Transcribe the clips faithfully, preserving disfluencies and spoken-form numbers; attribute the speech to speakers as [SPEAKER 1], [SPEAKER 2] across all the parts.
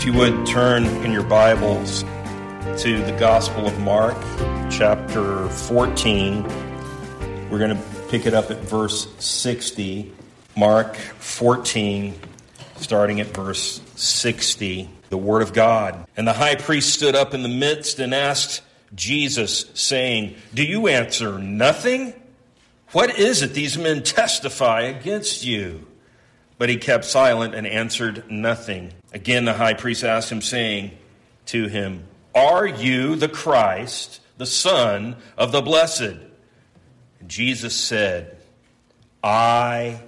[SPEAKER 1] you would turn in your Bibles to the Gospel of Mark, chapter fourteen. We're going to pick it up at verse sixty. Mark fourteen, starting at verse sixty, the Word of God. And the high priest stood up in the midst and asked Jesus, saying, "Do you answer nothing? What is it these men testify against you?" But he kept silent and answered nothing. Again the high priest asked him, saying to him, "Are you the Christ, the Son of the Blessed?" And Jesus said, "I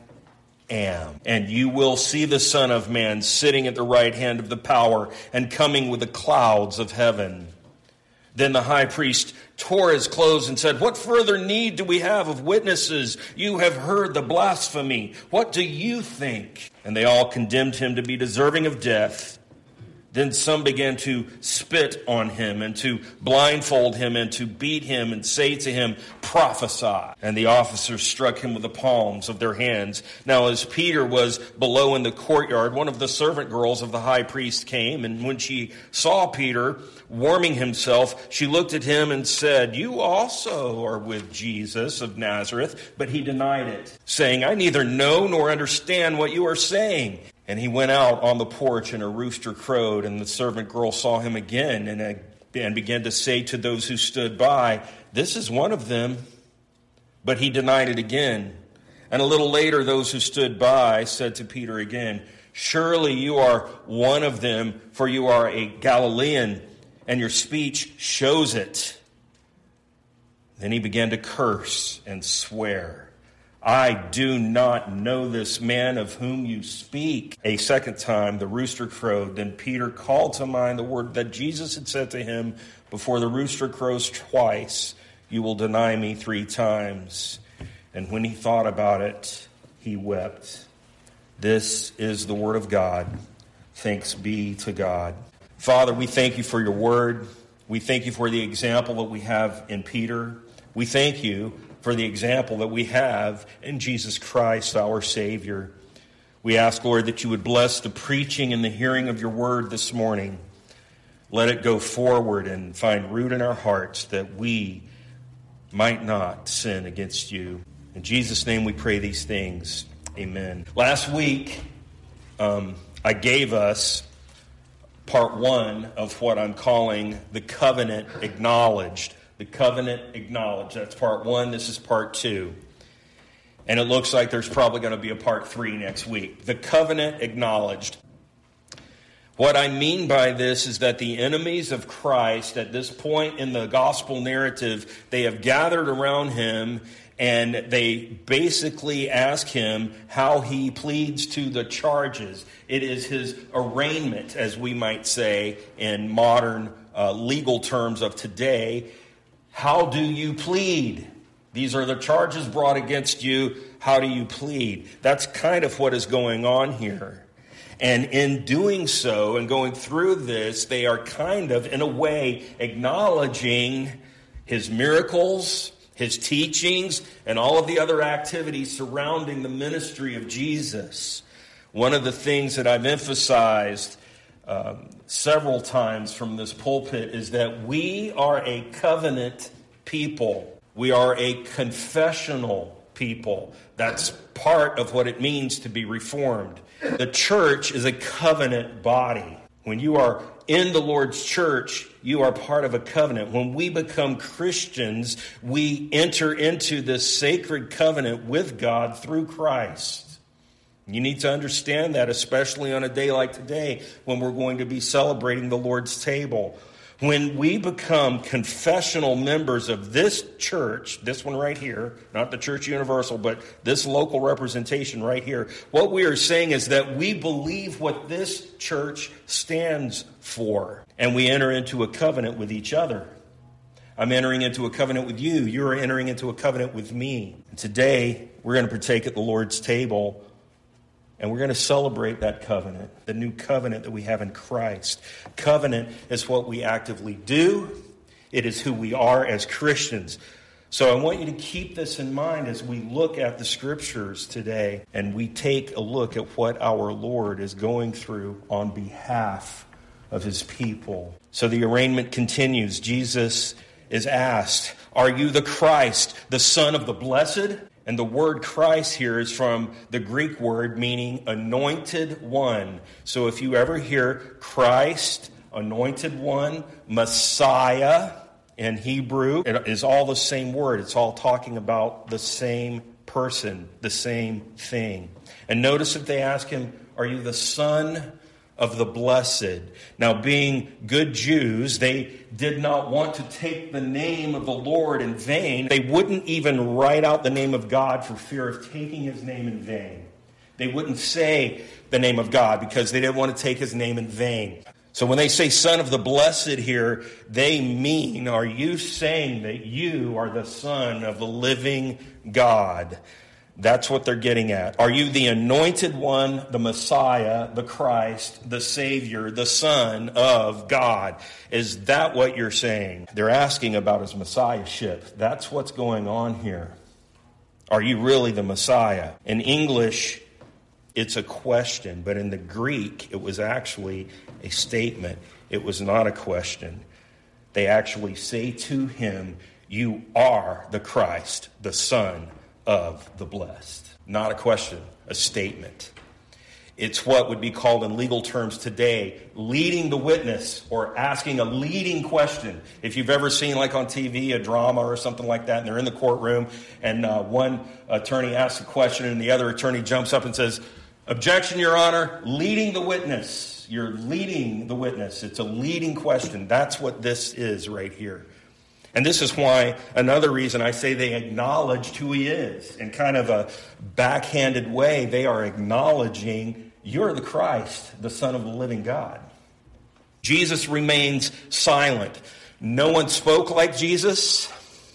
[SPEAKER 1] am. And you will see the Son of Man sitting at the right hand of the power and coming with the clouds of heaven." Then the high priest tore his clothes and said, "What further need do we have of witnesses? You have heard the blasphemy. What do you think?" And they all condemned him to be deserving of death. Then some began to spit on him and to blindfold him and to beat him and say to him, "Prophesy." And the officers struck him with the palms of their hands. Now as Peter was below in the courtyard, one of the servant girls of the high priest came, and when she saw Peter warming himself, she looked at him and said, "You also are with Jesus of Nazareth." But he denied it, saying, "I neither know nor understand what you are saying." And he went out on the porch, and a rooster crowed, and the servant girl saw him again and, and began to say to those who stood by, "This is one of them." But he denied it again. And a little later, those who stood by said to Peter again, "Surely you are one of them, for you are a Galilean, and your speech shows it." Then he began to curse and swear, "I do not know this man of whom you speak." A second time the rooster crowed. Then Peter called to mind the word that Jesus had said to him, "Before the rooster crows twice, you will deny me three times." And when he thought about it, he wept. This is the word of God. Thanks be to God. Father, we thank you for your word. We thank you for the example that we have in Peter. We thank you for the example that we have in Jesus Christ, our Savior. We ask, Lord, that you would bless the preaching and the hearing of your word this morning. Let it go forward and find root in our hearts that we might not sin against you. In Jesus' name we pray these things. Amen. Last week, um, I gave us part one of what I'm calling the covenant acknowledged. The covenant acknowledged. That's part one. This is part two. And it looks like there's probably going to be a part three next week. The covenant acknowledged. What I mean by this is that the enemies of Christ at this point in the gospel narrative, they have gathered around him and they basically ask him how he pleads to the charges. It is his arraignment, as we might say in modern uh, legal terms of today. How do you plead? These are the charges brought against you. How do you plead? That's kind of what is going on here. And in doing so and going through this, they are kind of, in a way, acknowledging his miracles, his teachings, and all of the other activities surrounding the ministry of Jesus. One of the things that I've emphasized Um, several times from this pulpit is that we are a covenant people. We are a confessional people. That's part of what it means to be reformed. The church is a covenant body. When you are in the Lord's church, you are part of a covenant. When we become Christians, we enter into this sacred covenant with God through Christ. You need to understand that, especially on a day like today when we're going to be celebrating the Lord's table. When we become confessional members of this church, this one right here, not the Church Universal, but this local representation right here, what we are saying is that we believe what this church stands for. And we enter into a covenant with each other. I'm entering into a covenant with you. You're entering into a covenant with me. And today, we're going to partake at the Lord's table. And we're going to celebrate that covenant, the new covenant that we have in Christ. Covenant is what we actively do. It is who we are as Christians. So I want you to keep this in mind as we look at the scriptures today and we take a look at what our Lord is going through on behalf of his people. So the arraignment continues. Jesus is asked, are you the Christ, the Son of the Blessed? And the word Christ here is from the Greek word meaning anointed one. So if you ever hear Christ, anointed one, Messiah in Hebrew, it is all the same word. It's all talking about the same person, the same thing. And notice that they ask him, are you the Son of the Blessed? Now, being good Jews, they did not want to take the name of the Lord in vain. They wouldn't even write out the name of God for fear of taking his name in vain. They wouldn't say the name of God because they didn't want to take his name in vain. So when they say Son of the Blessed here, they mean, are you saying that you are the Son of the living God? That's what they're getting at. Are you the anointed one, the Messiah, the Christ, the Savior, the Son of God? Is that what you're saying? They're asking about his Messiahship. That's what's going on here. Are you really the Messiah? In English, it's a question, but in the Greek, it was actually a statement. It was not a question. They actually say to him, you are the Christ, the Son of the Blessed. Not a question, a statement. It's what would be called in legal terms today, leading the witness or asking a leading question. If you've ever seen, like on T V, a drama or something like that, and they're in the courtroom, and uh, one attorney asks a question and the other attorney jumps up and says, objection, Your Honor, leading the witness. You're leading the witness. It's a leading question. That's what this is right here. And this is why, another reason I say they acknowledged who he is. In kind of a backhanded way, they are acknowledging, you're the Christ, the Son of the living God. Jesus remains silent. No one spoke like Jesus.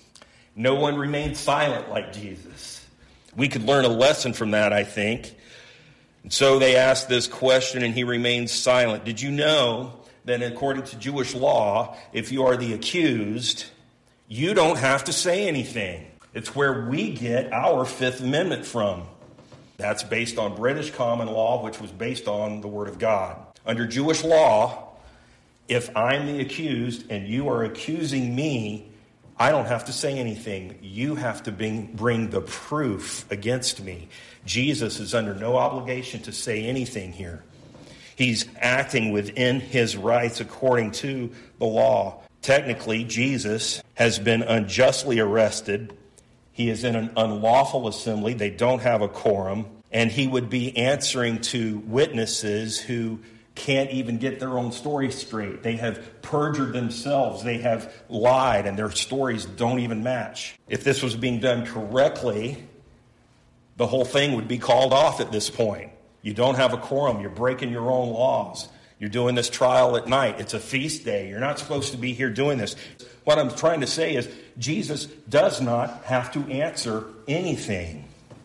[SPEAKER 1] No one remained silent like Jesus. We could learn a lesson from that, I think. And so they asked this question, and he remains silent. Did you know that according to Jewish law, if you are the accused, you don't have to say anything? It's where we get our Fifth Amendment from. That's based on British common law, which was based on the Word of God. Under Jewish law, if I'm the accused and you are accusing me, I don't have to say anything. You have to bring, bring the proof against me. Jesus is under no obligation to say anything here. He's acting within his rights according to the law. Technically, Jesus has been unjustly arrested. He is in an unlawful assembly. They don't have a quorum. And he would be answering to witnesses who can't even get their own story straight. They have perjured themselves. They have lied, and their stories don't even match. If this was being done correctly, the whole thing would be called off at this point. You don't have a quorum. You're breaking your own laws. You're doing this trial at night. It's a feast day. You're not supposed to be here doing this. What I'm trying to say is Jesus does not have to answer anything.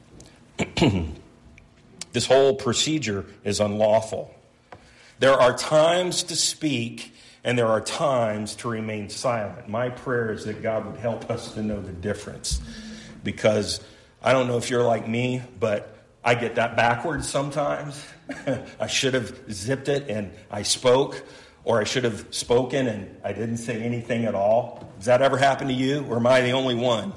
[SPEAKER 1] This whole procedure is unlawful. There are times to speak, and there are times to remain silent. My prayer is that God would help us to know the difference. Because I don't know if you're like me, but I get that backwards sometimes. I should have zipped it and I spoke, or I should have spoken and I didn't say anything at all. Does that ever happen to you, or am I the only one?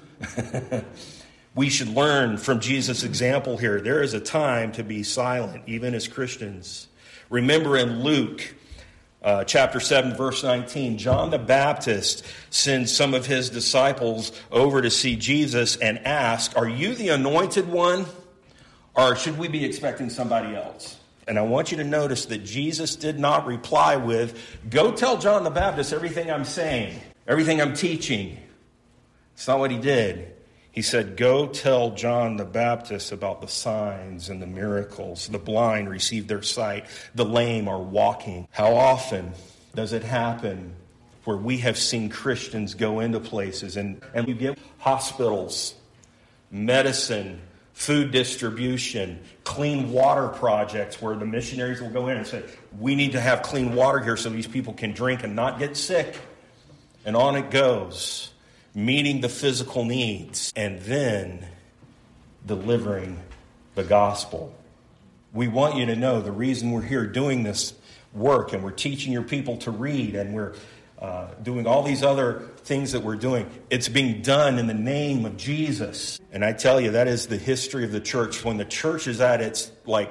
[SPEAKER 1] We should learn from Jesus' example here. There is a time to be silent, even as Christians. Remember in Luke uh, chapter seven, verse nineteen, John the Baptist sends some of his disciples over to see Jesus and ask, are you the anointed one? Or should we be expecting somebody else? And I want you to notice that Jesus did not reply with, go tell John the Baptist everything I'm saying, everything I'm teaching. It's not what he did. He said, go tell John the Baptist about the signs and the miracles. The blind receive their sight. The lame are walking. How often does it happen where we have seen Christians go into places and, and we get hospitals, medicine, food distribution, clean water projects where the missionaries will go in and say, we need to have clean water here so these people can drink and not get sick. And on it goes, meeting the physical needs and then delivering the gospel. We want you to know the reason we're here doing this work, and we're teaching your people to read, and we're uh, doing all these other things that we're doing. It's being done in the name of Jesus. And I tell you, that is the history of the church. When the church is at its like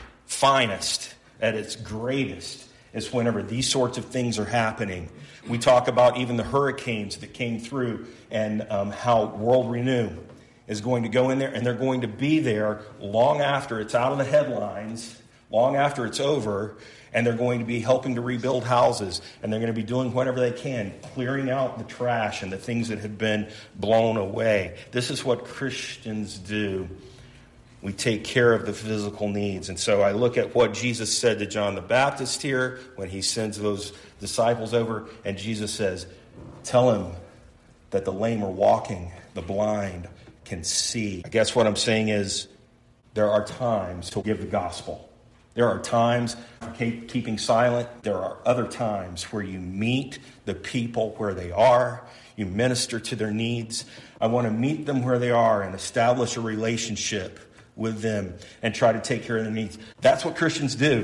[SPEAKER 1] finest, at its greatest, is whenever these sorts of things are happening. We talk about even the hurricanes that came through, and um, how World Renew is going to go in there, and they're going to be there long after it's out of the headlines, long after it's over, and they're going to be helping to rebuild houses, and they're going to be doing whatever they can, clearing out the trash and the things that have been blown away. This is what Christians do. We take care of the physical needs. And so I look at what Jesus said to John the Baptist here when he sends those disciples over, and Jesus says, tell him that the lame are walking, the blind can see. I guess what I'm saying is there are times to give the gospel. There are times for keeping silent. There are other times where you meet the people where they are. You minister to their needs. I want to meet them where they are and establish a relationship with them and try to take care of their needs. That's what Christians do.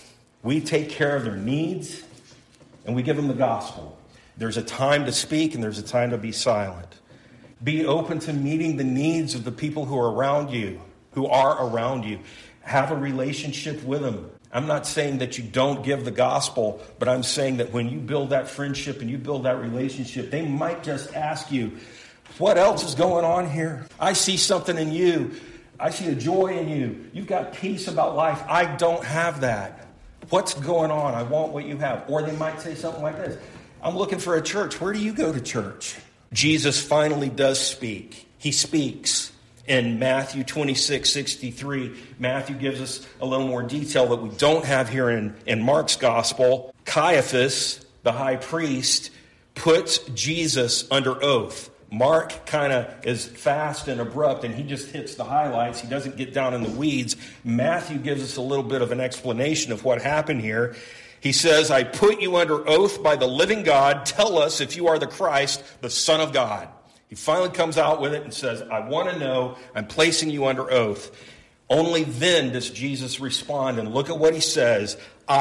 [SPEAKER 1] We take care of their needs and we give them the gospel. There's a time to speak and there's a time to be silent. Be open to meeting the needs of the people who are around you, who are around you. Have a relationship with them. I'm not saying that you don't give the gospel, but I'm saying that when you build that friendship and you build that relationship, they might just ask you, what else is going on here? I see something in you. I see a joy in you. You've got peace about life. I don't have that. What's going on? I want what you have. Or they might say something like this. I'm looking for a church. Where do you go to church? Jesus finally does speak. He speaks in Matthew twenty-six sixty-three. Matthew gives us a little more detail that we don't have here in, in Mark's gospel. Caiaphas, the high priest, puts Jesus under oath. Mark kind of is fast and abrupt, and he just hits the highlights. He doesn't get down in the weeds. Matthew gives us a little bit of an explanation of what happened here. He says, I put you under oath by the living God. Tell us if you are the Christ, the Son of God. He finally comes out with it and says, I want to know. I'm placing you under oath. Only then does Jesus respond, and look at what he says.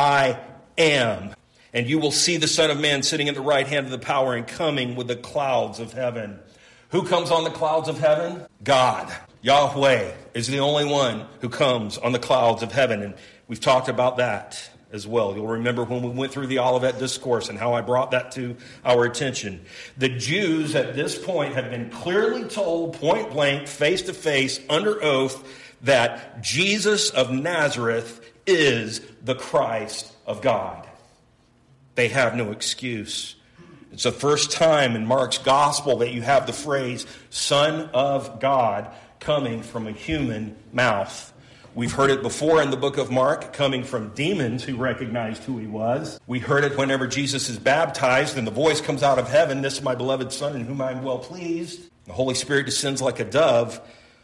[SPEAKER 1] I am. And you will see the Son of Man sitting at the right hand of the power and coming with the clouds of heaven. Who comes on the clouds of heaven? God. Yahweh is the only one who comes on the clouds of heaven. And we've talked about that as well. You'll remember when we went through the Olivet Discourse and how I brought that to our attention. The Jews at this point have been clearly told, point blank, face to face, under oath, that Jesus of Nazareth is the Christ of God. They have no excuse. It's the first time in Mark's gospel that you have the phrase, Son of God, coming from a human mouth. We've heard it before in the book of Mark, coming from demons who recognized who he was. We heard it whenever Jesus is baptized and the voice comes out of heaven, this is my beloved Son in whom I am well pleased. The Holy Spirit descends like a dove.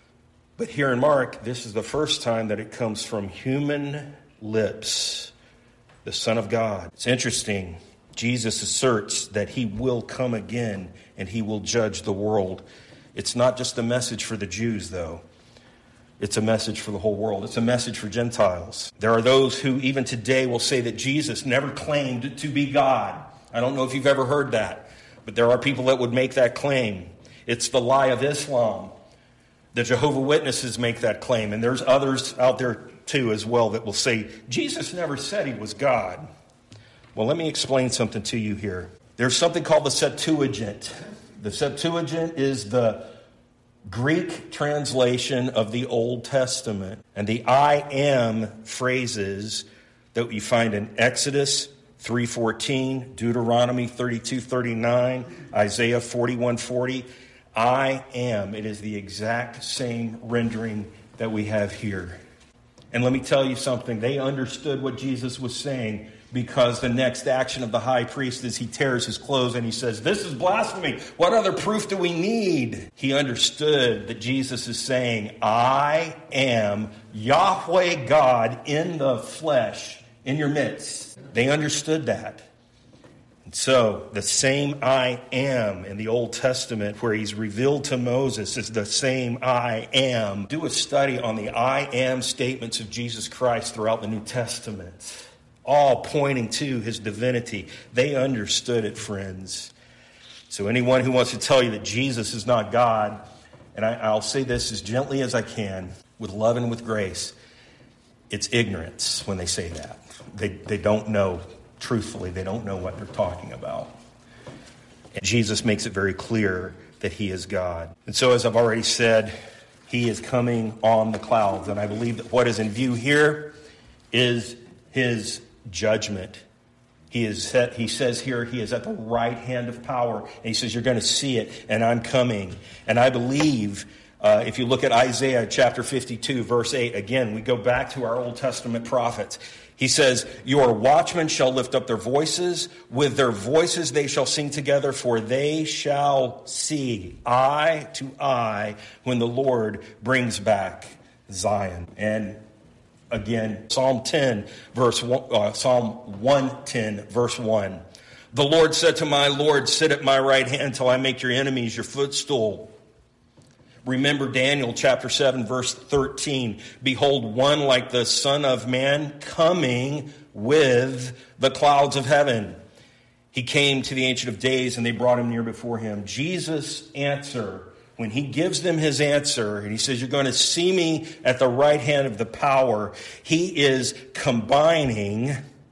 [SPEAKER 1] But here in Mark, this is the first time that it comes from human lips. The Son of God. It's interesting. Jesus asserts that he will come again and he will judge the world. It's not just a message for the Jews, though. It's a message for the whole world. It's a message for Gentiles. There are those who even today will say that Jesus never claimed to be God. I don't know if you've ever heard that, but there are people that would make that claim. It's the lie of Islam. The Jehovah's Witnesses make that claim, and there's others out there too as well that will say, Jesus never said he was God. Well, let me explain something to you here. There's something called the Septuagint. The Septuagint is the Greek translation of the Old Testament. And the I am phrases that you find in Exodus three fourteen, Deuteronomy thirty-two thirty-nine, Isaiah forty-one forty. I am. It is the exact same rendering that we have here. And let me tell you something. They understood what Jesus was saying, because the next action of the high priest is he tears his clothes and he says, this is blasphemy. What other proof do we need? He understood that Jesus is saying, I am Yahweh God in the flesh, in your midst. They understood that. And so the same I am in the Old Testament where he's revealed to Moses is the same I am. Do a study on the I am statements of Jesus Christ throughout the New Testament, all pointing to his divinity. They understood it, friends. So anyone who wants to tell you that Jesus is not God, and I, I'll say this as gently as I can, with love and with grace, it's ignorance when they say that. They, they don't know, truthfully, they don't know what they're talking about. And Jesus makes it very clear that he is God. And so as I've already said, he is coming on the clouds. And I believe that what is in view here is his judgment. He is set, he says here, he is at the right hand of power. And he says, you're going to see it, and I'm coming. And I believe, uh, if you look at Isaiah chapter fifty-two, verse eight, again, we go back to our Old Testament prophets. He says, your watchmen shall lift up their voices. With their voices they shall sing together, for they shall see eye to eye when the Lord brings back Zion. And again, Psalm ten, verse one, uh, Psalm one ten, verse one. The Lord said to my Lord, sit at my right hand till I make your enemies your footstool. Remember Daniel chapter seven, verse thirteen. Behold, one like the Son of Man coming with the clouds of heaven. He came to the Ancient of Days, and they brought him near before him. Jesus' answer, when he gives them his answer, and he says, you're going to see me at the right hand of the power, he is combining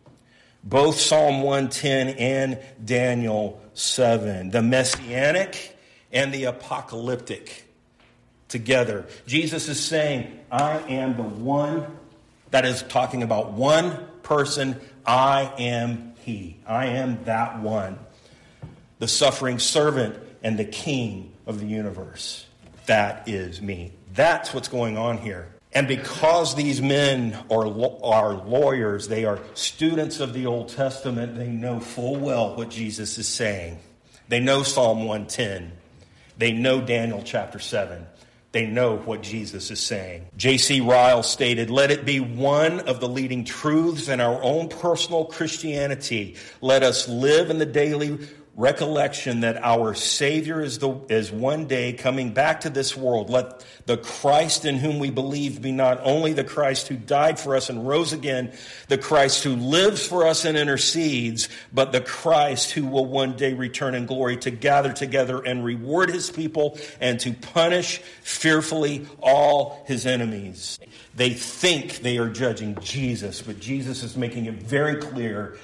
[SPEAKER 1] both Psalm one ten and Daniel seven, the messianic and the apocalyptic together. Jesus is saying, I am the one, that is talking about one person, I am he. I am that one, the suffering servant and the king of the universe. That is me. That's what's going on here. And because these men are, are lawyers, they are students of the Old Testament, they know full well what Jesus is saying. They know Psalm one ten. They know Daniel chapter seven. They know what Jesus is saying. J C Ryle stated, let it be one of the leading truths in our own personal Christianity. Let us live in the daily recollection that our Savior is the is one day coming back to this world. Let the Christ in whom we believe be not only the Christ who died for us and rose again, the Christ who lives for us and intercedes, but the Christ who will one day return in glory to gather together and reward his people and to punish fearfully all his enemies. They think they are judging Jesus, but Jesus is making it very clear,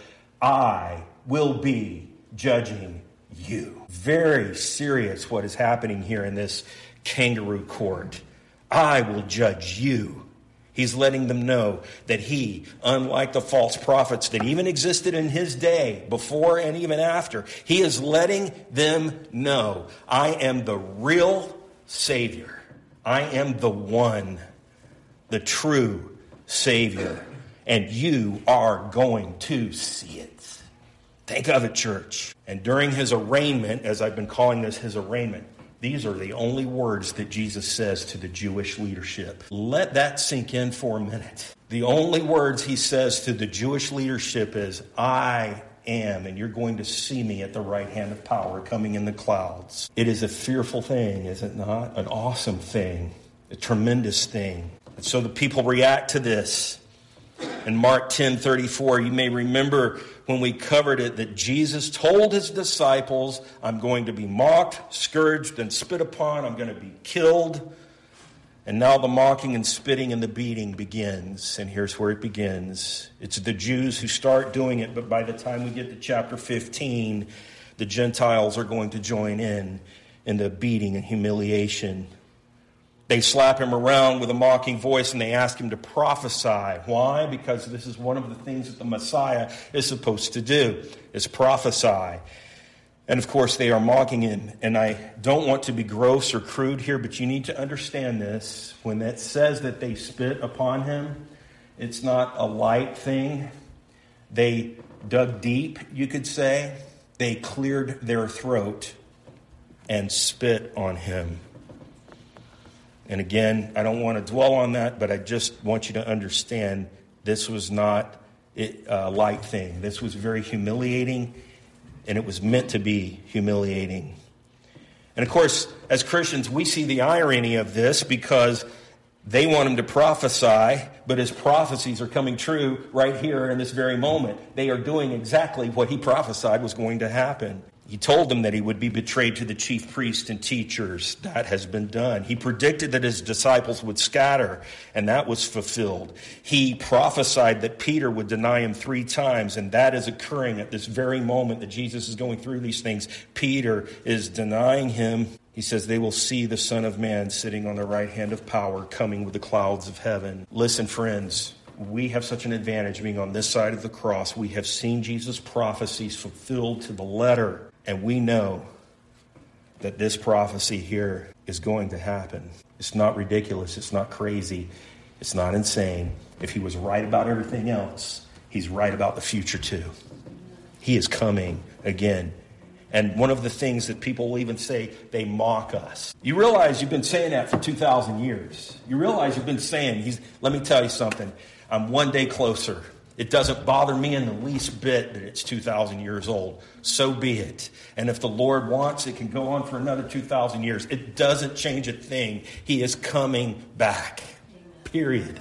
[SPEAKER 1] I will be judging you. Very serious what is happening here in this kangaroo court. I will judge you. He's letting them know that he, unlike the false prophets that even existed in his day, before and even after, he is letting them know, I am the real Savior. I am the one, the true Savior. And you are going to see it. Think of it, church. And during his arraignment, as I've been calling this his arraignment, these are the only words that Jesus says to the Jewish leadership. Let that sink in for a minute. The only words he says to the Jewish leadership is, I am, and you're going to see me at the right hand of power coming in the clouds. It is a fearful thing, is it not? An awesome thing, a tremendous thing. And so the people react to this. In Mark ten thirty-four, you may remember when we covered it that Jesus told his disciples, I'm going to be mocked, scourged, and spit upon. I'm going to be killed. And now the mocking and spitting and the beating begins. And here's where it begins. It's the Jews who start doing it, but by the time we get to chapter fifteen, the Gentiles are going to join in in the beating and humiliation. They slap him around with a mocking voice and they ask him to prophesy. Why? Because this is one of the things that the Messiah is supposed to do, is prophesy. And of course they are mocking him. And I don't want to be gross or crude here, but you need to understand this. When it says that they spit upon him, it's not a light thing. They dug deep, you could say. They cleared their throat and spit on him. And again, I don't want to dwell on that, but I just want you to understand this was not a light thing. This was very humiliating. and it was meant to be humiliating. And of course, as Christians, we see the irony of this because they want him to prophesy, but his prophecies are coming true right here in this very moment. They are doing exactly what he prophesied was going to happen. He told them that he would be betrayed to the chief priests and teachers. That has been done. He predicted that his disciples would scatter, and that was fulfilled. He prophesied that Peter would deny him three times, and that is occurring at this very moment that Jesus is going through these things. Peter is denying him. He says they will see the Son of Man sitting on the right hand of power, coming with the clouds of heaven. Listen, friends, we have such an advantage being on this side of the cross. We have seen Jesus' prophecies fulfilled to the letter. And we know that this prophecy here is going to happen. It's not ridiculous. It's not crazy. It's not insane. If he was right about everything else, he's right about the future too. He is coming again. And one of the things that people will even say, they mock us. You realize you've been saying that for two thousand years. You realize you've been saying, he's. let me tell you something. I'm one day closer. It doesn't bother me in the least bit that it's two thousand years old. So be it. And if the Lord wants, it can go on for another two thousand years. It doesn't change a thing. He is coming back. Period.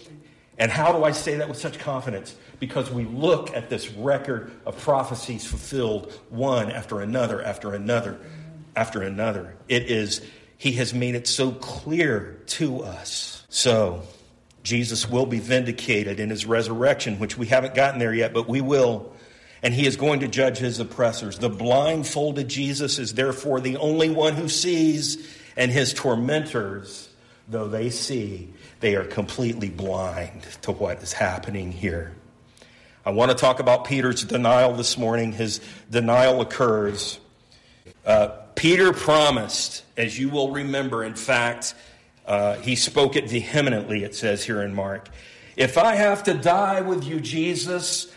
[SPEAKER 1] And how do I say that with such confidence? Because we look at this record of prophecies fulfilled one after another, after another, after another. It is, he has made it so clear to us. So Jesus will be vindicated in his resurrection, which we haven't gotten there yet, but we will. And he is going to judge his oppressors. The blindfolded Jesus is therefore the only one who sees, and his tormentors, though they see, they are completely blind to what is happening here. I want to talk about Peter's denial this morning. His denial occurs. Uh, Peter promised, as you will remember, in fact, Uh, he spoke it vehemently, it says here in Mark. If I have to die with you, Jesus,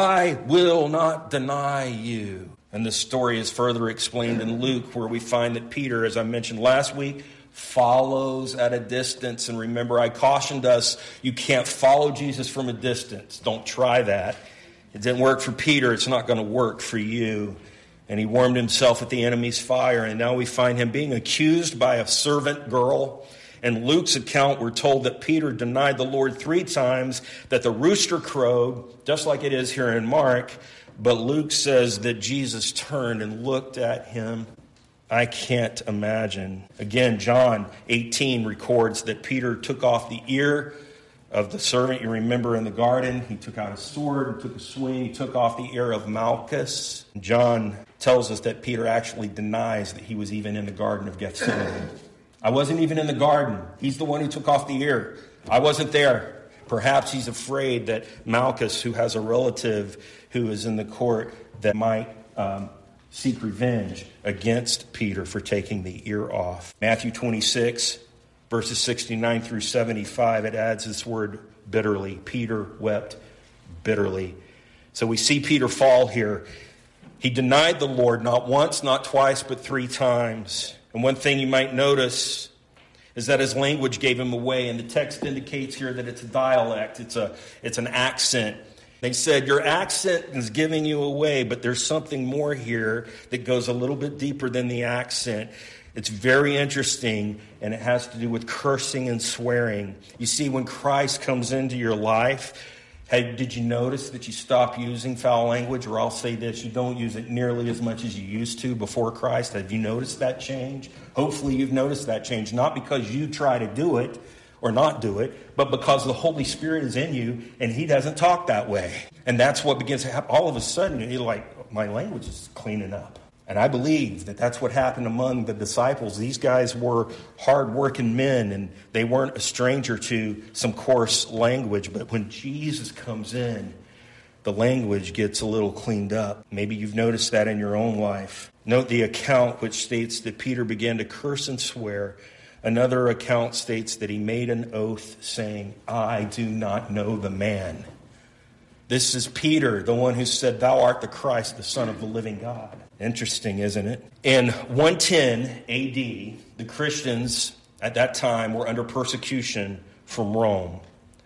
[SPEAKER 1] I will not deny you. And the story is further explained in Luke, where we find that Peter, as I mentioned last week, follows at a distance. And remember, I cautioned us, you can't follow Jesus from a distance. Don't try that. It didn't work for Peter. It's not going to work for you. And he warmed himself at the enemy's fire. And now we find him being accused by a servant girl. In Luke's account, we're told that Peter denied the Lord three times, that the rooster crowed, just like it is here in Mark. But Luke says that Jesus turned and looked at him. I can't imagine. Again, John eighteen records that Peter took off the ear of the servant. You remember in the garden, he took out a sword and took a swing. He took off the ear of Malchus. John tells us that Peter actually denies that he was even in the Garden of Gethsemane. I wasn't even in the garden. He's the one who took off the ear. I wasn't there. Perhaps he's afraid that Malchus, who has a relative who is in the court, that might um, seek revenge against Peter for taking the ear off. Matthew twenty-six, verses sixty-nine through seventy-five, it adds this word bitterly. Peter wept bitterly. So we see Peter fall here. He denied the Lord not once, not twice, but three times. And one thing you might notice is that his language gave him away. And the text indicates here that it's a dialect. It's a, it's an accent. They said, your accent is giving you away, but there's something more here that goes a little bit deeper than the accent. It's very interesting, and it has to do with cursing and swearing. You see, when Christ comes into your life, hey, did you notice that you stop using foul language? Or I'll say this, you don't use it nearly as much as you used to before Christ. Have you noticed that change? Hopefully you've noticed that change, not because you try to do it or not do it, but because the Holy Spirit is in you and he doesn't talk that way. And that's what begins to happen. All of a sudden, you're like, my language is cleaning up. And I believe that that's what happened among the disciples. These guys were hard-working men, and they weren't a stranger to some coarse language. But when Jesus comes in, the language gets a little cleaned up. Maybe you've noticed that in your own life. Note the account which states that Peter began to curse and swear. Another account states that he made an oath saying, I do not know the man. This is Peter, the one who said, thou art the Christ, the Son of the living God. Interesting, isn't it? In one ten A D, the Christians at that time were under persecution from Rome.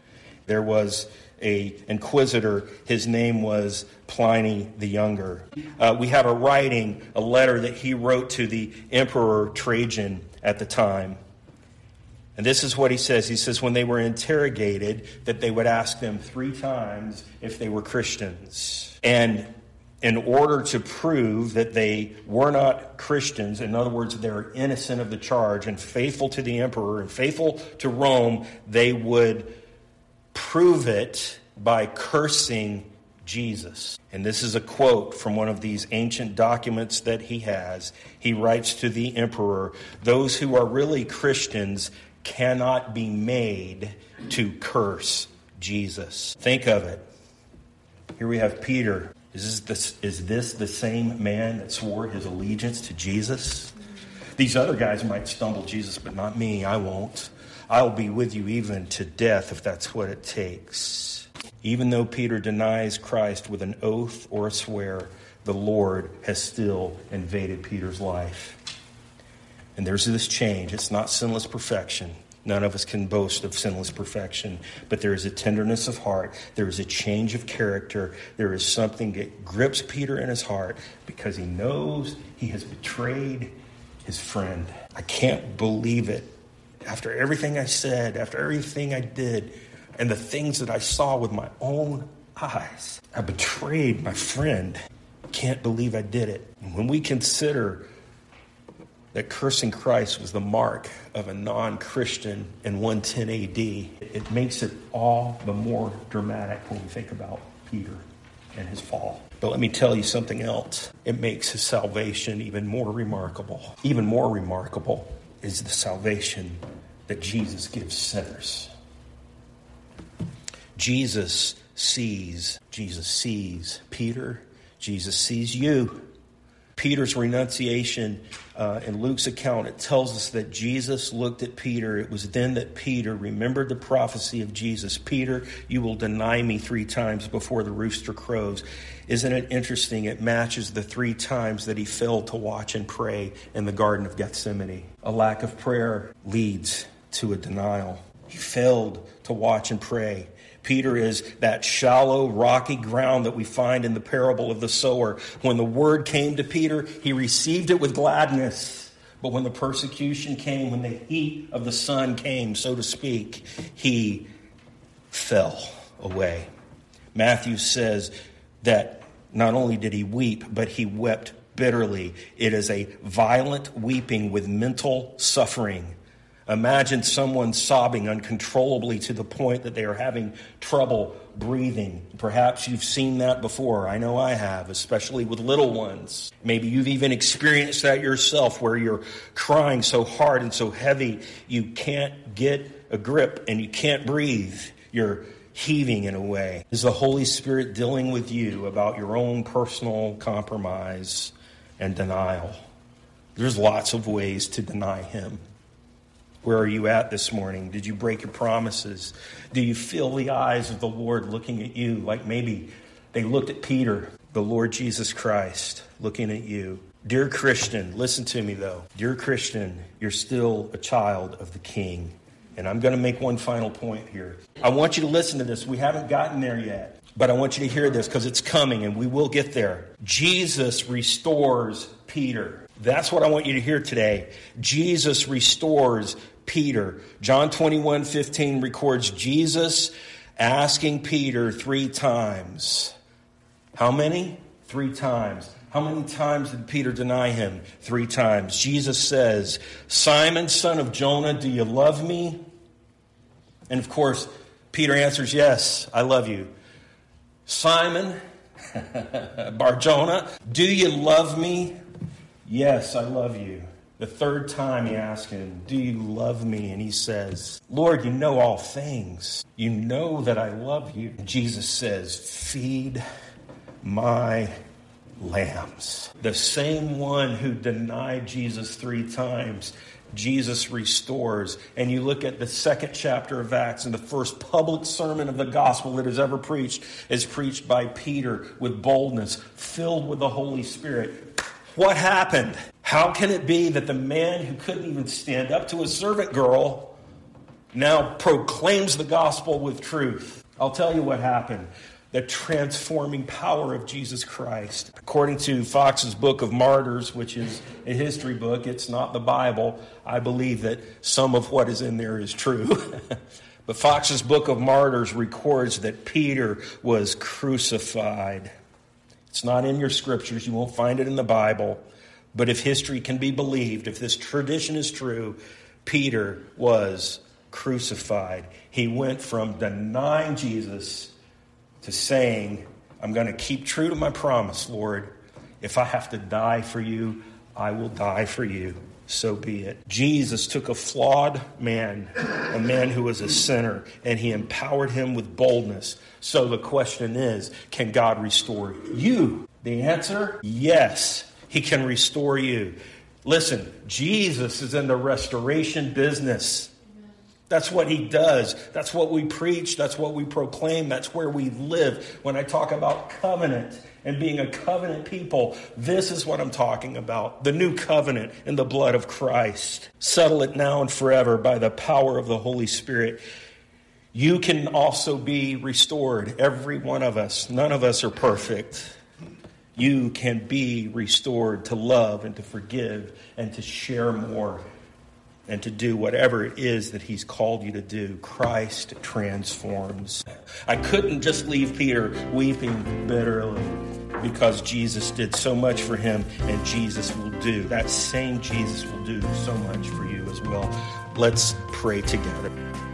[SPEAKER 1] There was a inquisitor. His name was Pliny the Younger. Uh, we have a writing, a letter that he wrote to the Emperor Trajan at the time. And this is what he says. He says when they were interrogated, that they would ask them three times if they were Christians. And in order to prove that they were not Christians, in other words, they were innocent of the charge and faithful to the emperor and faithful to Rome, they would prove it by cursing Jesus. And this is a quote from one of these ancient documents that he has. He writes to the emperor, "Those who are really Christians cannot be made to curse Jesus." Think of it. Here we have Peter. Is this, is this the same man that swore his allegiance to Jesus? These other guys might stumble Jesus, but not me. I won't. I'll be with you even to death if that's what it takes. Even though Peter denies Christ with an oath or a swear, the Lord has still invaded Peter's life. And there's this change. It's not sinless perfection. None of us can boast of sinless perfection, but there is a tenderness of heart. There is a change of character. There is something that grips Peter in his heart because he knows he has betrayed his friend. I can't believe it. After everything I said, after everything I did, and the things that I saw with my own eyes, I betrayed my friend. Can't believe I did it. And when we consider that cursing Christ was the mark of a non-Christian in one ten A D, it makes it all the more dramatic when we think about Peter and his fall. But let me tell you something else. It makes his salvation even more remarkable. Even more remarkable is the salvation that Jesus gives sinners. Jesus sees, Jesus sees Peter, Jesus sees you. Peter's renunciation uh, in Luke's account, it tells us that Jesus looked at Peter. It was then that Peter remembered the prophecy of Jesus. Peter, you will deny me three times before the rooster crows. Isn't it interesting? It matches the three times that he failed to watch and pray in the Garden of Gethsemane. A lack of prayer leads to a denial. He failed to watch and pray. Peter is that shallow, rocky ground that we find in the parable of the sower. When the word came to Peter, he received it with gladness. But when the persecution came, when the heat of the sun came, so to speak, he fell away. Matthew says that not only did he weep, but he wept bitterly. It is a violent weeping with mental suffering. Imagine someone sobbing uncontrollably to the point that they are having trouble breathing. Perhaps you've seen that before. I know I have, especially with little ones. Maybe you've even experienced that yourself where you're crying so hard and so heavy you can't get a grip and you can't breathe. You're heaving in a way. Is the Holy Spirit dealing with you about your own personal compromise and denial? There's lots of ways to deny him. Where are you at this morning? Did you break your promises? Do you feel the eyes of the Lord looking at you like maybe they looked at Peter, the Lord Jesus Christ, looking at you? Dear Christian, listen to me though. Dear Christian, you're still a child of the King. And I'm going to make one final point here. I want you to listen to this. We haven't gotten there yet, but I want you to hear this because it's coming and we will get there. Jesus restores Peter. That's what I want you to hear today. Jesus restores Peter. John twenty-one fifteen records Jesus asking Peter three times. How many? Three times. How many times did Peter deny him? Three times. Jesus says, Simon, son of Jonah, do you love me? And of course, Peter answers, yes, I love you. Simon, Bar-Jonah, do you love me? Yes, I love you. The third time he asks him, do you love me? And he says, Lord, you know all things. You know that I love you. And Jesus says, feed my lambs. The same one who denied Jesus three times, Jesus restores. And you look at the second chapter of Acts, and the first public sermon of the gospel that is ever preached is preached by Peter with boldness, filled with the Holy Spirit. What happened? How can it be that the man who couldn't even stand up to a servant girl now proclaims the gospel with truth. I'll tell you what happened. The transforming power of Jesus Christ. According to Fox's Book of Martyrs, which is a history book, it's not the Bible. I believe that some of what is in there is true. But Fox's Book of Martyrs records that Peter was crucified. It's not in your scriptures. You won't find it in the Bible. But if history can be believed, if this tradition is true, Peter was crucified. He went from denying Jesus to saying, I'm going to keep true to my promise, Lord. If I have to die for you, I will die for you. So be it. Jesus took a flawed man, a man who was a sinner, and he empowered him with boldness. So the question is, can God restore you? The answer, yes, he can restore you. Listen, Jesus is in the restoration business. That's what he does. That's what we preach. That's what we proclaim. That's where we live. When I talk about covenant and being a covenant people, this is what I'm talking about. The new covenant in the blood of Christ. Settle it now and forever by the power of the Holy Spirit. You can also be restored. Every one of us. None of us are perfect. You can be restored to love and to forgive and to share more and to do whatever it is that he's called you to do. Christ transforms. I couldn't just leave Peter weeping bitterly because Jesus did so much for him, and Jesus will do. That same Jesus will do so much for you as well. Let's pray together.